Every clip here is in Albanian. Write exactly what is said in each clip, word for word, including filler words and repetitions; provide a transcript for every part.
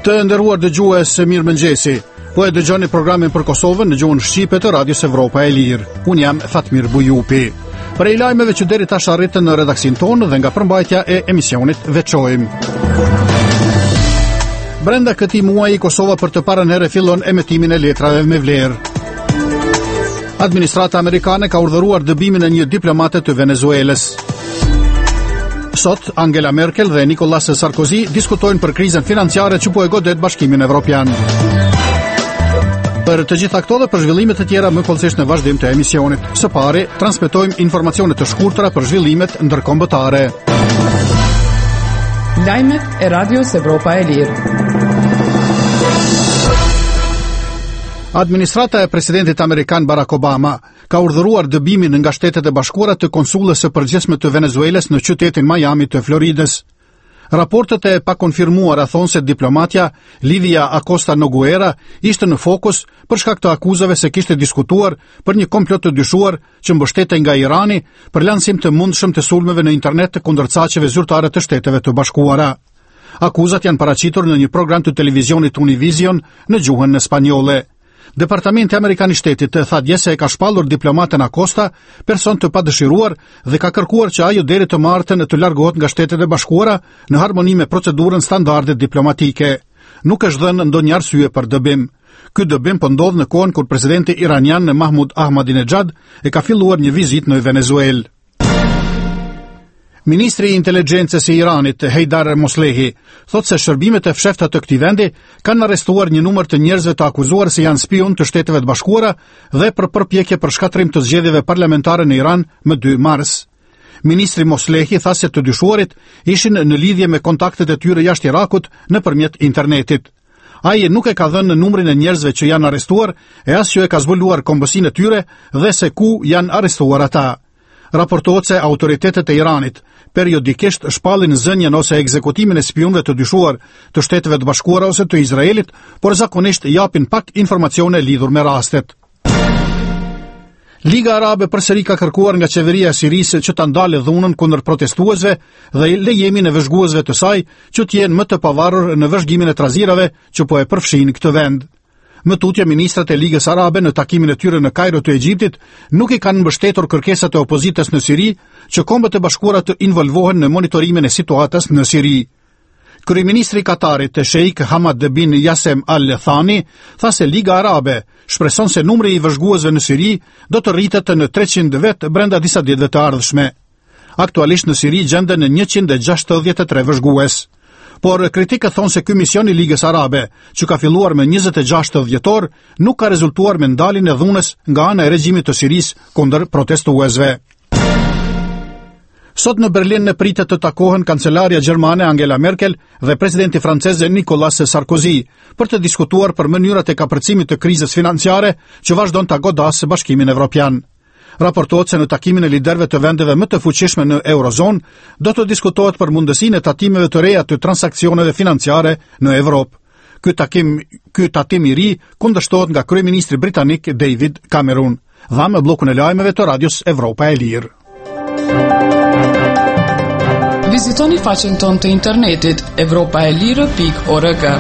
Të nderuar dëgjues, mirëmëngjesi. Po e dëgjoni programin për Kosovën në gjuhën shqipe të Radios Evropa e Lirë. Unë jam Fatmir Bujupi. Për e lajmeve që deri tash arritën në redaksin tonë dhe nga përmbajtja e emisionit veçojmë. Brenda këtij muaji Kosova për të parën herë fillon emetimin e letrave me vlerë. Administrata amerikane ka urdhëruar dëbimin e një diplomate të Venezuelës. Sot, Angela Merkel dhe Nicolas Sarkozy diskutojnë për krizën financiare që po e godet Bashkimin Evropian. Për të gjitha këto dhe për zhvillimet të tjera më kollësisht në vazhdim të emisionit. Së pari, transmetojmë informacione të shkurtra për zhvillimet ndërkombëtare. Lajmet e Radios Evropa e Lirë. Administrata e presidentit amerikan Barack Obama ka urdhëruar dëbimin nga Shtetet e Bashkuara të konsullës së përgjithshme të Venezuelës në qytetin Miami të Floridës. Raportet e pakonfirmuara thonë se diplomatja Livia Acosta Noguera ishte në fokus për shkak të akuzave se kishte diskutuar për një komplot të dyshuar që mbështetej nga Irani për lancim të mundshëm të sulmeve në internet të kundër caqeve zyrtare të Shteteve të Bashkuara. Akuzat janë paraqitur në një program të televizionit Univision në gjuhën spanjolle. Departamenti Amerikan i Shtetit tha dje se e ka shpallur diplomaten Acosta, person të padëshiruar, dhe ka kërkuar që ajo deri të martën të largohet nga Shtetet e Bashkuara në harmoni me procedurën standarde diplomatike. Nuk është dhënë ndonjë arsye për dëbim. Ky dëbim po ndodh në kohën kur presidenti iranian Mahmoud Ahmadinejad e ka filluar një vizitë në Venezuelë. Ministri i Inteligjencës i Iranit, Heydar Moslehi, thot se shërbimet e fshehta të këtij vendi kanë arrestuar një numër të njerëzve të akuzuar se janë spion të Shteteve të Bashkuara dhe për përpjekje për shkatrim të zgjedhjeve parlamentare në Iran më dy mars. Ministri Moslehi tha se të dyshuarit ishin në lidhje me kontaktet e tyre jashtë Irakut nëpërmjet internetit. Ai nuk e ka dhënë numrin e njerëzve që janë arrestuar e as që e ka zbuluar kombësinë e tyre dhe se ku janë arrestuar ata. Raportohet se autoritetet e Iranit periodikisht shpallin zënjen ose ekzekutimin e spionëve të dyshuar të Shteteve të Bashkuara ose të Izraelit, por zakonisht japin pak informacione lidhur me rastet. Liga Arabe përsëri ka kërkuar nga qeveria e Sirisë që ta ndalë dhunën kundër protestuesve dhe lejimin e vëzhguesve të saj që të jenë më të pavarur në vëzhgimin e trazirave që po e përfshin këtë vend. Më tutje, ministrat e Ligës Arabe në takimin e tyre në Kairo të Egjiptit nuk i kanë mbështetur kërkesat e opozitës në Siri që Kombët e Bashkuara të involvohen në monitorimin e situatës në Siri. Kryeministri i Katarit, Sheikh Hamad bin Yasem Al Thani, tha se Liga Arabe shpreson se numri i vëzhguesve në Siri do të rritet në treqind vet brenda disa ditëve të ardhshme. Aktualisht në Siri gjenden njëqind e gjashtëdhjetë e tre vëzhgues. Por kritikët thonë se ky mision i Ligës Arabe, që ka filluar me njëzet e gjashtë dhjetor, nuk ka rezultuar me ndaljen e dhunës nga ana e regjimit të Sirisë kundër protestuesve. Sot në Berlin në pritet të takohen kancelaria gjermane Angela Merkel dhe presidenti francez Nicolas Sarkozy për të diskutuar për mënyrat e kapërcimit të krizës financiare që vazhdon ta godasë Bashkimin Evropian. Raportohet se në takimin e liderëve të vendeve më të fuqishme në Eurozonë do të diskutohet për mundësinë e tatimeve të reja të transaksioneve financiare në Evropë. Ky takim, ky tatim i ri kundërshtohet nga kryeministri britanik David Cameron. Dhamë bllokun e lajmeve të Radios Evropa e Lirë. Vizitoni faqen tonë të internetit evropaelire pikë org.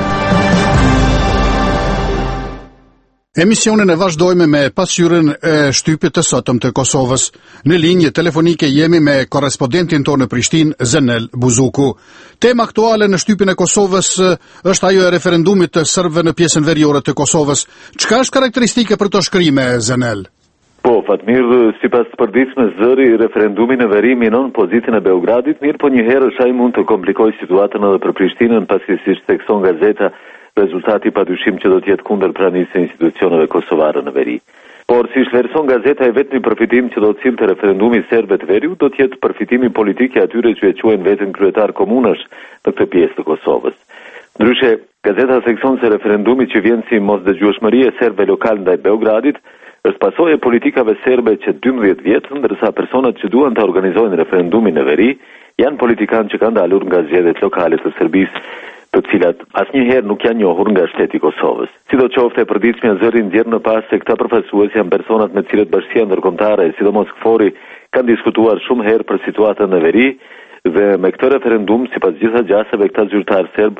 Emisionin e vazhdojmë me pasqyrën e shtypit të sotëm të Kosovës. Në linjë telefonike jemi me korrespondentin tonë në Prishtinë, Zenel Buzuku. Tema aktuale në shtypin e Kosovës është ajo e referendumit të serbëve në pjesën veriore të Kosovës. Çka është karakteristike për to shkrime, Zenel? Po, Fatmir, sipas të përditshme zëri, referendumi në veri minon pozitën e Beogradit, mirë po njëherë ai mund të komplikojë situatën edhe për Prishtinën, pasi siç thekson gazeta, rezultati padyshim që do të jetë kundër pranisë së institucioneve kosovare në veri. Por si vlerëson gazeta, e vetmi përfitim që do të cilte referendumi serbe të veriut do të jetë përfitimi politik i atyre që e quajnë veten kryetar komunash në këtë pjesë të Kosovës. Ndryshe, gazeta thekson se referendumi që vjen si mosdëgjueshmëri e serbëve lokal ndaj Beogradit është pasojë e politikave serbe që dymbëdhjetë vjet, ndërsa personat që duan të organizojnë referendumin në veri janë politikanë që kanë dalur nga zgjedhjet lokale të Serbisë, të cilat asnjëherë nuk janë njohur nga shteti i Kosovës. Sidoqoftë, e përditshmja zëri nxjerr në pas se këta përfaqësues janë personat me të cilët bashkia ndërkombëtare, sidomos KFOR-i, kanë diskutuar shumë herë për situatën në veri dhe me këtë referendum, sipas gjitha gjasave, këta zyrtar serb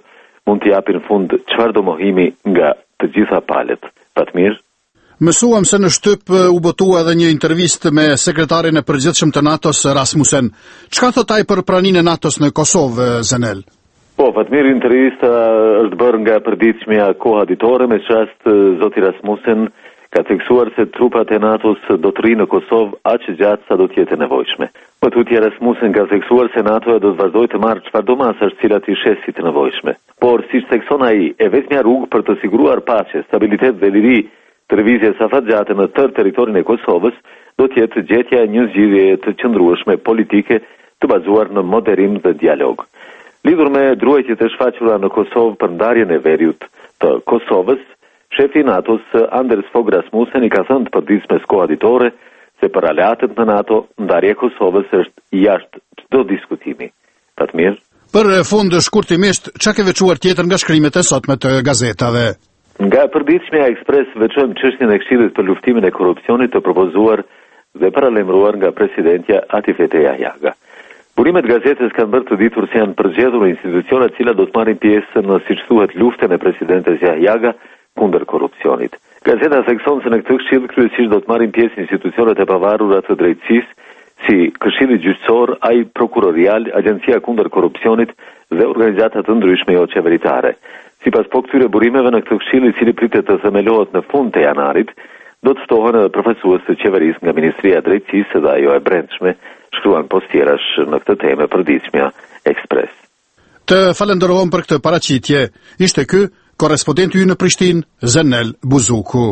mund të japin fund çfarëdo mohimi nga të gjitha palët. Fatmir. Mësuam se në shtyp u botua edhe një intervistë me sekretarin e përgjithshëm të NATO-s Rasmussen. Çka thot ai për praninë e NATO-s në Kosovë, Zenel? Po, Fatmir, intervista është bërë nga përditshmja koha ditore, me çast zoti Rasmussen ka theksuar se trupat e NATO-s do të rrinë në Kosovë aq gjatë sa do të jetë nevojshme. Po tutje Rasmussen ka theksuar se NATO do të vazhdojë të marrë çfarëdo masash cilat i sheh si të nevojshme. Por siç thekson ai, e vetmja rrugë për të siguruar paqe, stabilitet dhe liri të lëvizjes safatgjate në tërë territorin e Kosovës do të jetë gjetja e një zgjidhjeje të qëndrueshme politike të bazuar në moderim dhe dialog. Lidhur me druajtjet e shfaqura në Kosovë për ndarjen e veriut të Kosovës, shefi i NATO-s Anders Fogh Rasmussen i ka thënë të përditshmes koha ditore se për aleatët në NATO ndarja e Kosovës është jashtë çdo diskutimi. Fatmir. Për fund shkurtimisht, çka ke veçuar tjetër nga shkrimet e sotme të gazetave? Nga përditshmja Ekspres veçojmë çështjen e Këshillit për luftimin e korrupsionit të propozuar dhe paralajmëruar nga presidentja Atifete Jahjaga. Burimet gazetës kanë bërë të ditur se janë përgjedhur institucionet cilat do të marrin pjesë në, siç thuhet, luftën e presidentes Jahjaga kundër korrupsionit. Gazeta thekson se në këtë këshill kryesisht do të marrin pjesë institucionet e pavarura të drejtësisë, si Këshilli Gjyqësor, ai prokurorial, Agjencia kundër korrupsionit dhe organizata të ndryshme jo qeveritare. Sipas po këtyre burimeve, në këtë këshill, i cili pritet të themelohet në fund të janarit, do të ftohen edhe përfaqësues të qeverisë nga Ministria e Drejtësisë dhe ajo e brendshme, shkruan postjerash në këtë temë përditshmja Ekspres. Të falenderojmë për këtë paraqitje. Ishte ky korrespondenti ynë në Prishtinë, Zenel Buzuku.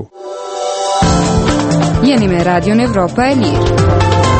Jeni me Radion Evropa e Lirë.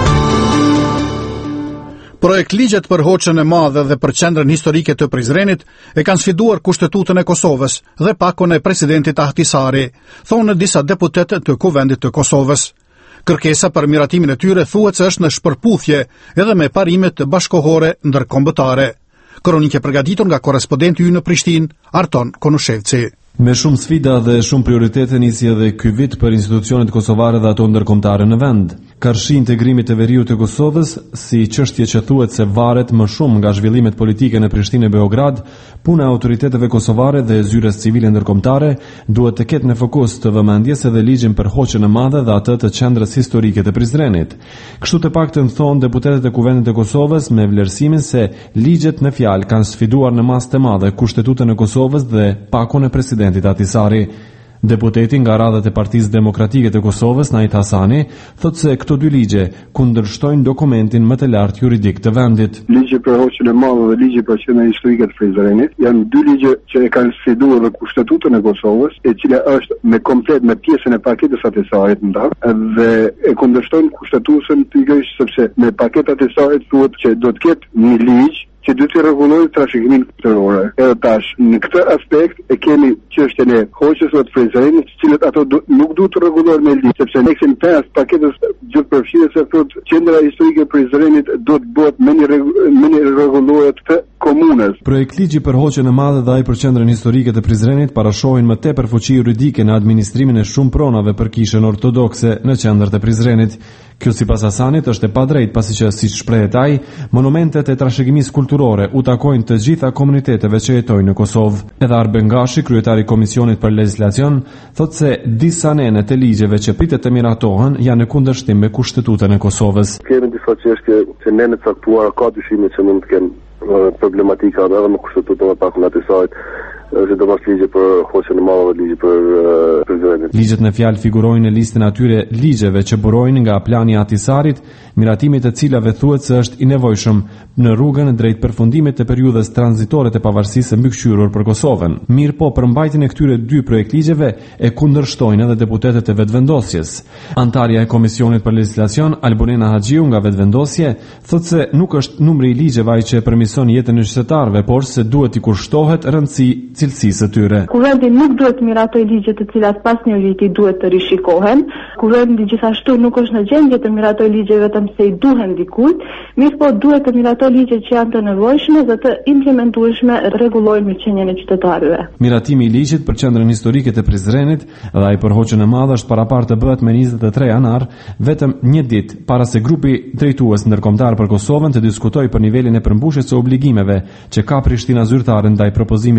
Projekt ligjet për Hoxhën e Madhe dhe për qendrën historike të Prizrenit e kanë sfiduar Kushtetutën e Kosovës dhe pakon e presidentit Ahtisari, thonë disa deputet të Kuvendit të Kosovës. Kërkesa për miratimin e tyre thuhet se është në shpërputhje edhe me parimet bashkohore ndërkombëtare. Kronike përgatitur nga korrespondenti ynë në Prishtinë, Arton Konushevci. Me shumë sfida dhe shumë prioritete nisi edhe ky vit për institucionet kosovare dhe ato ndërkombëtare në vend. Karshi integrimit të veriut të Kosovës, si çështje që thuhet se varet më shumë nga zhvillimet politike në Prishtinë e Beograd, puna e autoriteteve kosovare dhe zyres civile ndërkombëtare duhet të ketë në fokus të vëmendjes edhe ligjin për Hoxhën e Madhe dhe atë të qendrës historike të Prizrenit. Kështu të paktën thonë deputetët e Kuvendit të Kosovës me vlerësimin se ligjet në fjalë kanë sfiduar në masë të madhe Kushtetutën e Kosovës dhe pakon e presidentit Ahtisari. Deputeti nga radhët e Partisë Demokratike të Kosovës, Najt Hasani, thotë se këto dy ligje kundërshtojnë dokumentin më të lartë juridik të vendit. Ligji për Hoxhën e Madhe dhe ligji për qendrën historike të Prizrenit janë dy ligje që e kanë sfiduar dhe Kushtetutën e Kosovës, e cila është me komplet me pjesën e paketës Ahtisarit nda, dhe e kundërshtojnë Kushtetutën pikërisht sepse me paketën Ahtisarit thuhet që do të ketë një ligj që do të rregullojë trashëgiminë kulturore. Edhe tash, në këtë aspekt e kemi çështjen e Hoxhës së Prizrenit, të cilët ato do, nuk duhet të rregullohen me ligj, sepse në aneksin pesë paketës gjithëpërfshirëse thotë qendra historike e Prizrenit do të bëhet me një me një rregullohet të komunës. Projekt ligji për Hoxhën e Madhe dhe ai për qendrën historike të Prizrenit parashohin më tepër fuqi juridike në administrimin e shumë pronave për kishën ortodokse në qendrat e Prizrenit. Kjo sipas Hasanit është e padrejtë pasi që, siç shprehet ai, monumentet e trashëgimisë kulturore u takojnë të gjitha komuniteteve që jetojnë në Kosovë. Edhe Arben Gashi, kryetari i Komisionit për Legjislacion, thotë se disa nene të ligjeve që pritet të miratohen janë në kundërshtim me Kushtetutën e Kosovës. Kemi disa çështje që nenet caktuara ka dyshime që mund të kenë problematika edhe me Kushtetutën e pakun Ahtisarit. Sidomos ligje për Hoxhën e Madhe dhe ligje për uh, Prizrenin. Ligjet në fjalë figurojnë në listën atyre ligjeve që burojnë nga plani i Ahtisarit, miratimi të cilave thuhet se është i nevojshëm në rrugën drejt përfundimit të periudhës tranzitore të pavarësisë mbikëqyrur për Kosovën. Mirë po, përmbajtjen e këtyre dy projektligjeve e kundërshtojnë edhe deputetët e vetvendosjes. Antarja e Komisionit për Legjislacion, Albonena Haxhiu nga vetvendosje, thotë se nuk është numri i ligjeve ai që permision jetën e qytetarëve, por se duhet i kushtohet rëndësi cilësisë së tyre. Kuvendi nuk duhet të miratoj ligje të cilat pas një viti duhet të rishikohen. Kuvendi gjithashtu nuk është në gjendje të miratoj ligje vetëm se i duhen dikujt, mirë po duhet të miratoj ligje që janë të nevojshme dhe të implementueshme rregullojnë mirëqenien e qytetarëve. Miratimi i ligjit për qendrën historike të Prizrenit dhe ai për Hoxhën e Madhe është paraparë të bëhet me njëzet e tre janar, vetëm një ditë para se grupi drejtues ndërkombëtar për Kosovën të diskutojë për nivelin e përmbushjes së obligimeve që ka Prishtina zyrtare ndaj propozimit gjithë për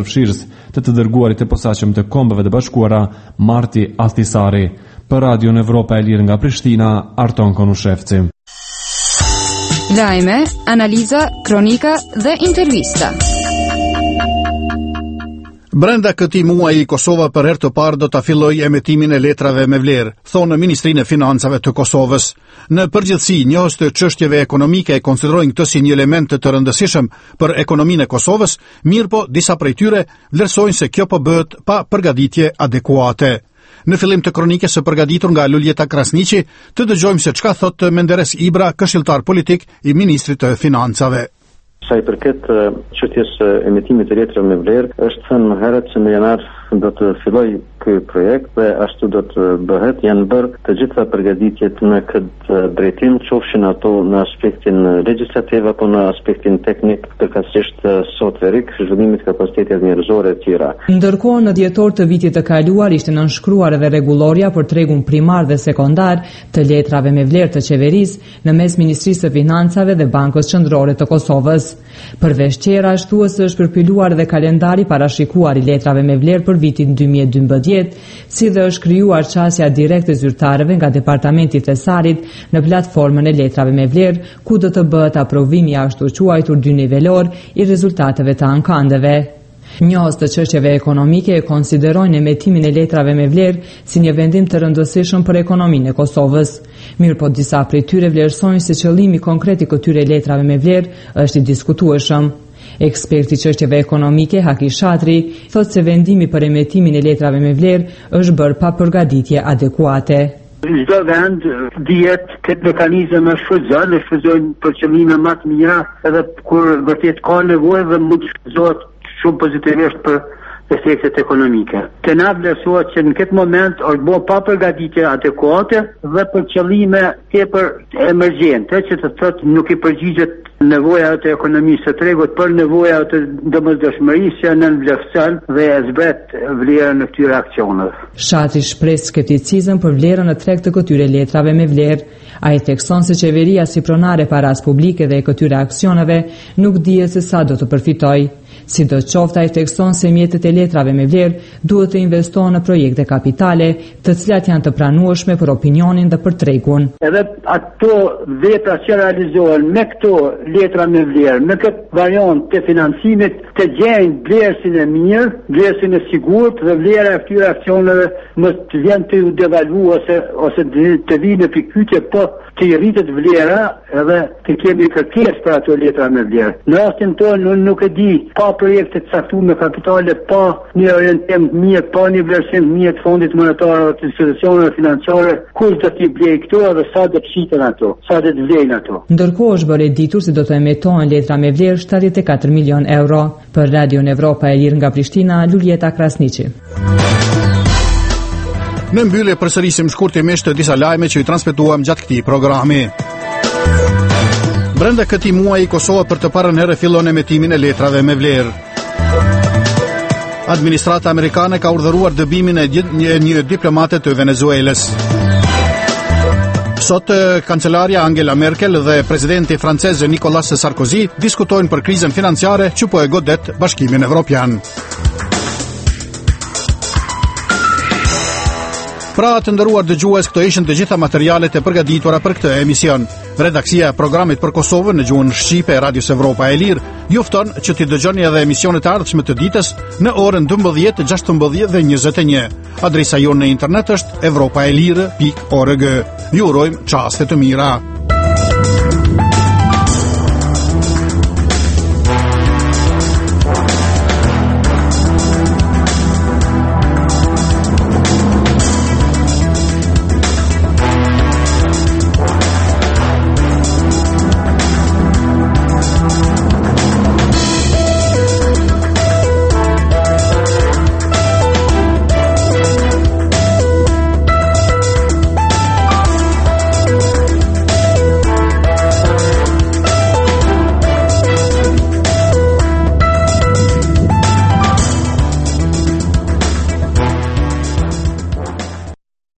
përfshirës të të dërguarit të posaçëm të Kombeve të Bashkuara, Marti Ahtisari. Për Radion Evropa e Lirë nga Prishtina, Arton Konushevci. Lajme, analiza, kronika dhe intervista. Brenda këtij muaji Kosova për herë të parë do ta fillojë emetimin e letrave me vlerë, thonë Ministrinë e Financave të Kosovës. Në përgjithësi, njohës të çështjeve ekonomike e konsiderojnë këtë si një element të rëndësishëm për ekonominë e Kosovës, mirëpo disa prej tyre vlerësojnë se kjo po bëhet pa përgatitje adekuate. Në fillim të kronikës së përgatitur nga Luljeta Krasniqi, të dëgjojmë se çka thotë Menderes Ibra, këshilltar politik i Ministrit të Financave. Sa i përket çështjes së emitimit të letrave me vlerë, është thënë më herët se në janar do të filloj ky projekt dhe ashtu do të bëhet. Janë bërë të gjitha përgatitjet në këtë drejtim, qofshin ato në aspektin legjislativ apo në aspektin teknik, përkatësisht softverik, zhvillimit të kapacitetit njerëzor e tjera. Ndërkohë, në dhjetor të vitit të kaluar ishte nënshkruar edhe rregulloria për tregun primar dhe sekondar të letrave me vlerë të qeverisë në mes Ministrisë së Financave dhe Bankës Qendrore të Kosovës. Përveç tjera, shtuese është përpiluar edhe kalendari parashikuar i letrave me vlerë për vitin dy mijë e dymbëdhjetë, si dhe është krijuar qasja direkte zyrtarëve nga Departamenti i Thesarit në platformën e letrave me vlerë, ku do të bëhet aprovimi i ashtu quajtur dy nivelor i rezultateve të ankandeve. Njohës të çështjeve ekonomike e konsiderojnë emetimin e letrave me vlerë si një vendim të rëndësishëm për ekonominë e Kosovës. Mirë po disa prej tyre vlerësojnë se qëllimi konkret i këtyre letrave me vlerë është i diskutueshëm. Eksperti çështjeve ekonomike Haki Shatri thotë se vendimi për emetimin e letrave me vlerë është bërë pa përgatitje adekuate. Çdo vend dihet këtë mekanizëm e shfrytëzon, e shfrytëzojnë për qëllime më të mira, edhe kur vërtet ka nevojë dhe mund të shfrytëzohet shumë pozitivisht për efektet ekonomike. Të na vlerësohet që në këtë moment është bërë pa përgatitje adekuate dhe për qëllime tepër emergjente, që të thotë nuk i përgjigjet nevojave të ekonomisë së tregut për nevojat të domosdoshmërisë që nënvlerëson dhe e zbret vlerën e këtyre aksioneve. Shatri shpreh skepticizëm për vlerën e treg të këtyre letrave me vlerë. Ai thekson se qeveria si pronare paras publike dhe e këtyre aksioneve nuk dihet se sa do të përfitojë. Sidoqoftë, ai thekson se mjetet e letrave me vlerë duhet të investohen në projekte kapitale, të cilat janë të pranueshme për opinionin dhe për tregun. Edhe ato vepra që realizohen me këto letra me vlerë, në këtë variant të financimit, të gjejnë vlerësin e mirë, vlerësin e sigurt dhe vlera e këtyre aksioneve mos të vjen të devalvu ose ose të vinë në pikpyetje, po të rritet vlera edhe të kemi kërkesë për ato letra me vlerë. Në rastin tonë unë nuk e di, pa projekte të caktuara me kapitale, pa një orientim mirë, pa një vlerësim mirë të Fondit Monetar dhe të institucioneve financiare, kush do t'i blejë këto dhe sa do të shiten ato, sa do të vlejnë ato. Ndërkohë është bërë ditur se do të emetohen letra me vlerë shtatëdhjetë e katër milion euro. Për Radion Evropa e Lirë nga Prishtina, Luljeta Krasniqi. Në mbyllje përsërisim shkurtimisht disa lajme që i transmetuam gjatë këtij programi. Brenda këtij muaji Kosova për të parën herë fillon emetimin e letrave me vlerë. Administrata amerikane ka urdhëruar dëbimin e një, një diplomate të Venezuelës. Sot kancelaria Angela Merkel dhe presidenti francez Nicolas Sarkozy diskutojnë për krizën financiare që po e godet Bashkimin Evropian. Pra të nderuar dëgjues, këto ishin të gjitha materialet e përgatitura për këtë emision. Redaksia e programit për Kosovën në gjuhën shqipe e Radios Evropa e Lirë ju fton që t'i dëgjoni edhe emisionet e ardhshme të ditës në orën dymbëdhjetë, gjashtëmbëdhjetë dhe njëzet e një. Adresa jonë në internet është evropaelire pikë org. Ju urojmë çaste të mira.